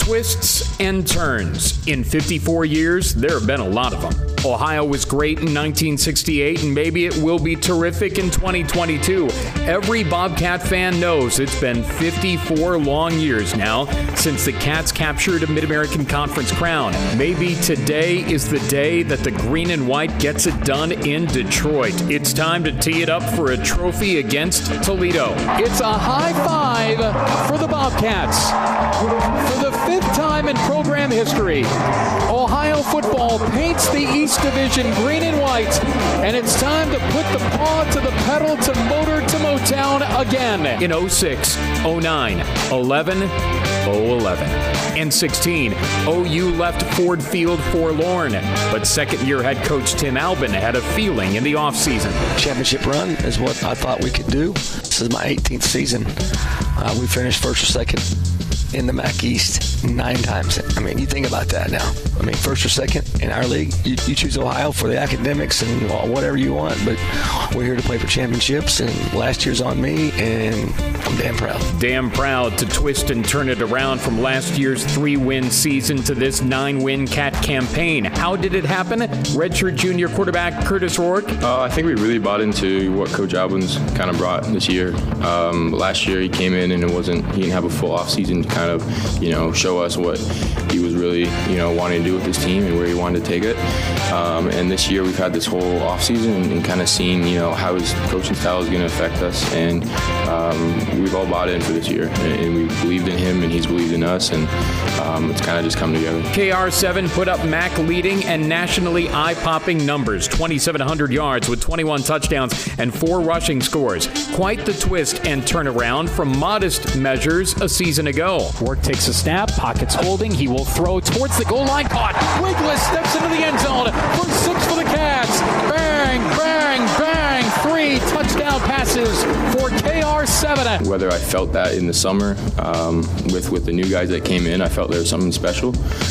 Twists and turns. In 54 years, there have been a lot of them. Ohio was great in 1968, and maybe it will be terrific in 2022. Every Bobcat fan knows it's been 54 long years now since the Cats captured a Mid-American Conference crown. Maybe today is the day that the green and white gets it done in Detroit. It's time to tee it up for a trophy against Toledo. It's a high five for the Bobcats. For the fifth time in program history, Ohio football paints the East Division green and white, and it's time to put the paw to the pedal to motor to Motown again. In 06, 09, 11, 011, and 16, OU left Ford Field forlorn, but second-year head coach Tim Albin had a feeling in the offseason. Championship run is what I thought we could do. This is my 18th season. We finished first or second in the MAC East 9 times. I mean, you think about that now. I mean, first or second in our league. You choose Ohio for the academics and whatever you want, but we're here to play for championships, and last year's on me, and I'm damn proud. Damn proud to twist and turn it around from last year's 3-win season to this 9-win Cat campaign. How did it happen? Redshirt junior quarterback Curtis Rourke. I think we really bought into what Coach Albin's kind of brought this year. Last year he came in and he didn't have a full offseason to kind of, show us what he was really, wanting to do with his team and where he wanted to take it. And this year we've had this whole offseason and kind of seen, how his coaching style is going to affect us. And we've all bought in for this year. And we believed in him and he's believed in us. And it's kind of just come together. KR7 put up MAC leading and nationally eye-popping numbers. 2,700 yards with 21 touchdowns and 4 rushing scores. Quite the twist and turnaround from modest measures a season ago. Rourke takes a snap, pockets holding. He will throw towards the goal line. Caught. Wigless steps into the end zone for 6 for the Cats. Bang, bang, bang. 3 touchdown passes for KR7. Whether I felt that in the summer with the new guys that came in, I felt there was something special.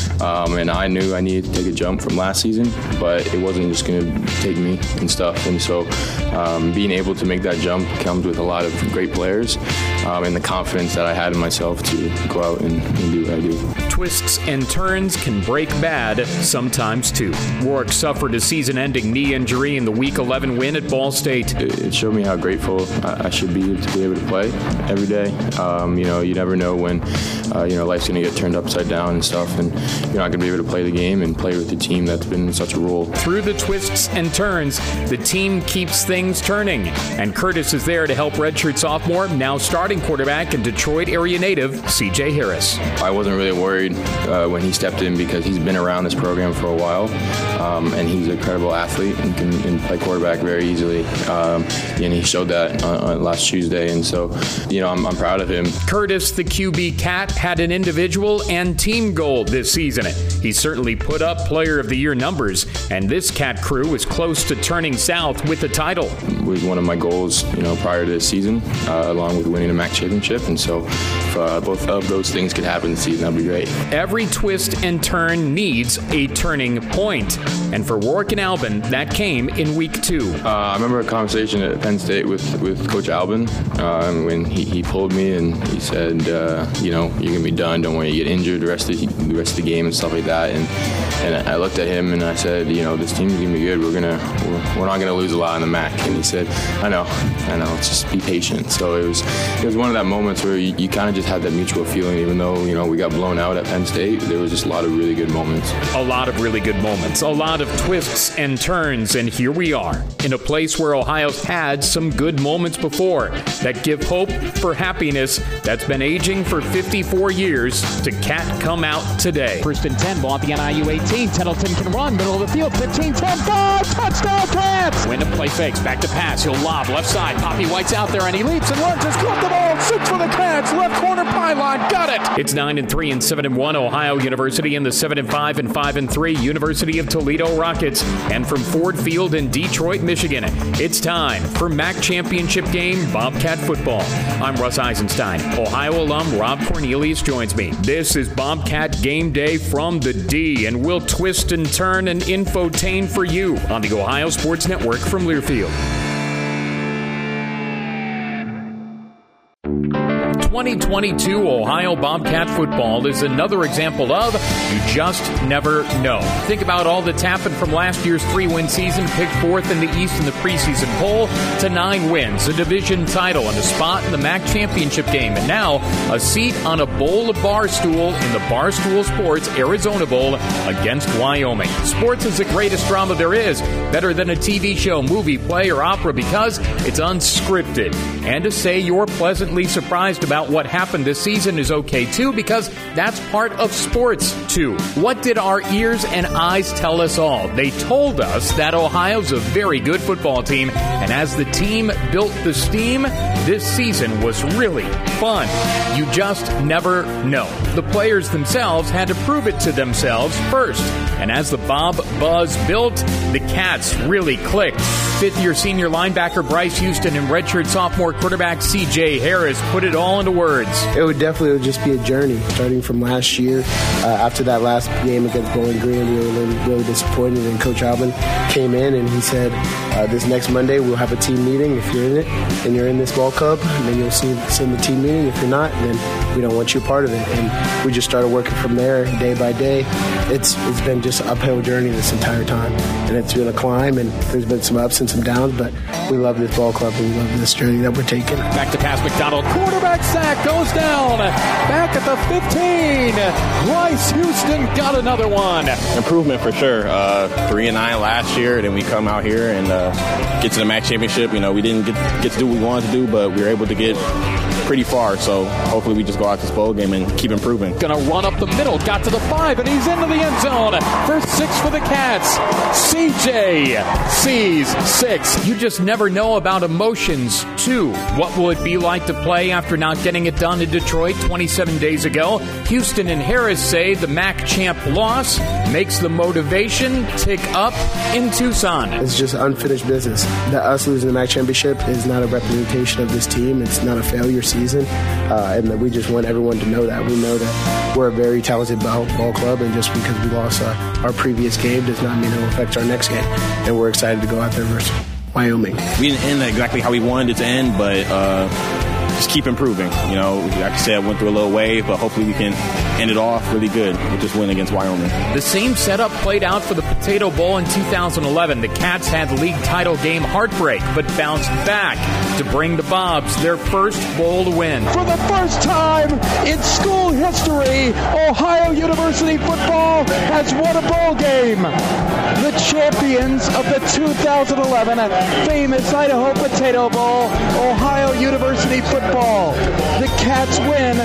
And I knew I needed to take a jump from last season, but it wasn't just going to take me and stuff. And so being able to make that jump comes with a lot of great players and the confidence that I had in myself to go out and do what I do. Twists and turns can break bad sometimes too. Rourke suffered a season-ending knee injury in the Week 11 win at Ball State. It showed me how grateful I should be to be able to play every day. You never know when life's going to get turned upside down and stuff, and you're not going to be able to play the game and play with the team that's been such a role. Through the twists and turns, the team keeps things turning, and Curtis is there to help redshirt sophomore, now starting quarterback and Detroit area native CJ Harris. I wasn't really worried when he stepped in because he's been around this program for a while, and he's an incredible athlete and can play quarterback very easily. And he showed that on last Tuesday, and so I'm proud of him. Curtis, the QB Cat, had an individual and team goal this season. He certainly put up Player of the Year numbers, and this Cat crew was close to turning south with the title. It was one of my goals, prior to this season, along with winning a MAC championship, and so if both of those things could happen this season, that'd be great. Every twist and turn needs a turning point, and for Rourke and Albin, that came in Week 2. I remember a conversation at Penn State with Coach Albin when he pulled me and he said, you're gonna be done. Don't worry, you get injured the rest of the game and stuff like that. And I looked at him and I said, this team's gonna be good. We're not gonna lose a lot in the MAC. And he said, I know. Just be patient. So it was one of that moments where you kind of just had that mutual feeling, even though we got blown out at Penn State. There was just a lot of really good moments. A lot of really good moments. A lot of twists and turns, and here we are in a place where Ohio's had some good moments before that give hope for happiness that's been aging for 54 years to Cat come out today. First and 10, ball at the NIU 18. Tettleton can run, middle of the field, 15, 10, 5, touchdown Cats! Win to play fakes, back to pass, he'll lob, left side, Poppy White's out there, and he leaps and lunges, caught the ball, 6 for the Cats, left corner pylon, got it! It's 9-3 and 7-1 Ohio University and the 7-5 and 5-3 University of Toledo Rockets. And from Ford Field in Detroit, Michigan, it's time for MAC Championship Game Bobcat Football. I'm Russ Eisenstein. Ohio alum Rob Cornelius joins me. This is Bobcat Game Day from the D, and we'll twist and turn and infotain for you on the Ohio Sports Network from Learfield. 2022 Ohio Bobcat football is another example of you just never know. Think about all that's happened from last year's 3-win season, picked fourth in the East in the preseason poll, to 9 wins, a division title, and a spot in the MAC championship game, and now a seat on a bowl of Barstool in the Barstool Sports Arizona Bowl against Wyoming. Sports is the greatest drama there is, better than a TV show, movie, play, or opera because it's unscripted. And to say you're pleasantly surprised about what happened this season is okay too, because that's part of sports too. What did our ears and eyes tell us all? They told us that Ohio's a very good football team, and as the team built the steam, this season was really fun. You just never know. The players themselves had to prove it to themselves first. And as the Bob buzz built, the Cats really clicked. Fifth-year senior linebacker Bryce Houston and redshirt sophomore quarterback C.J. Harris put it all into words. It would just be a journey, starting from last year. After that last game against Bowling Green, we were really disappointed, and Coach Albin came in and he said, this next Monday we'll have a team meeting. If you're in it and you're in this ball club, and then you'll send the team meeting. If you're not, then we don't want you a part of it. And we just started working from there day by day. It's been just an uphill journey this entire time, and it's been a climb, and there's been some ups and some downs, but we love this ball club and we love this journey that we're taking. Back to pass, McDonald. Quarterback sack goes down. Back at the 15. Bryce Houston got another one. Improvement for sure. 3-9 last year, then we come out here and get to the MAC championship. You know, we didn't get to do what we wanted to do, but we were able to get pretty far. So hopefully we just go out this bowl game and keep improving. Gonna run up the middle. Got to the 5, and he's into the end zone. First 6 for the Cats. CJ sees 6. You just never know about emotions, too. What will it be like to play after not getting it done in Detroit 27 days ago? Houston and Harris say the MAC champ loss makes the motivation tick up in Tucson. It's just unfinished business. That us losing the MAC championship is not a representation of this team. It's not a failure season, and that we just want everyone to know that. We know that we're a very talented ball club, and just because we lost our previous game does not mean it will affect our next game. And we're excited to go out there versus Wyoming. We didn't end exactly how we wanted it to end, but just keep improving. You know, like I said, went through a little wave, but hopefully we can end it off really good with this win against Wyoming. The same setup played out for the Potato Bowl in 2011. The Cats had league title game heartbreak, but bounced back to bring the Bobs their first bowl win. For the first time in school history, Ohio University football has won a bowl game. The champions of the 2011 famous Idaho Potato Bowl, Ohio University football. The Cats win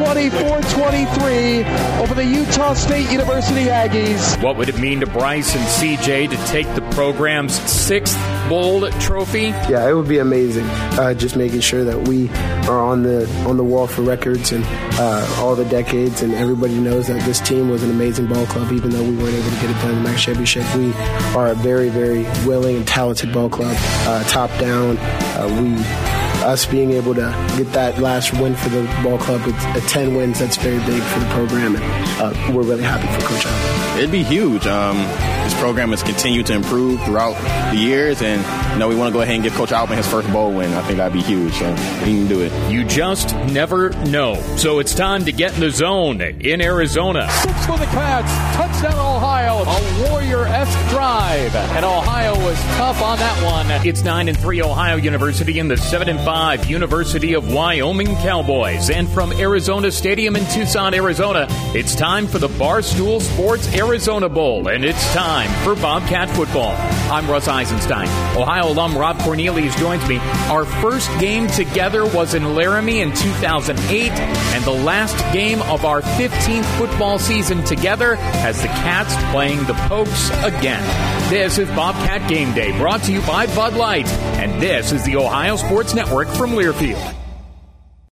24-23 over the Utah State University Aggies. What would it mean to Bryce and CJ to take the program's 6th bowl trophy? Yeah, it would be amazing. Just making sure that we are on the wall for records and all the decades, and everybody knows that this team was an amazing ball club, even though we weren't able to get it done in the MAC championship. We are a very, very willing and talented ball club, top down. Us being able to get that last win for the ball club with 10 wins, that's very big for the program, and we're really happy for Coach Allen. It'd be huge. This program has continued to improve throughout the years, and we want to go ahead and give Coach Albin his first bowl win. I think that'd be huge, so he can do it. You just never know. So it's time to get in the zone in Arizona. 6 for the Cats. Touchdown Ohio. A Warrior-esque drive, and Ohio was tough on that one. It's 9-3 Ohio University and the 7-5 University of Wyoming Cowboys. And from Arizona Stadium in Tucson, Arizona, it's time for the Barstool Sports Arizona Bowl, and it's time for Bobcat football. I'm Russ Eisenstein. Ohio alum Rob Cornelius joins me. Our first game together was in Laramie in 2008, and the last game of our 15th football season together has the Cats playing the Pokes again. This is Bobcat Game Day, brought to you by Bud Light, and this is the Ohio Sports Network from Learfield.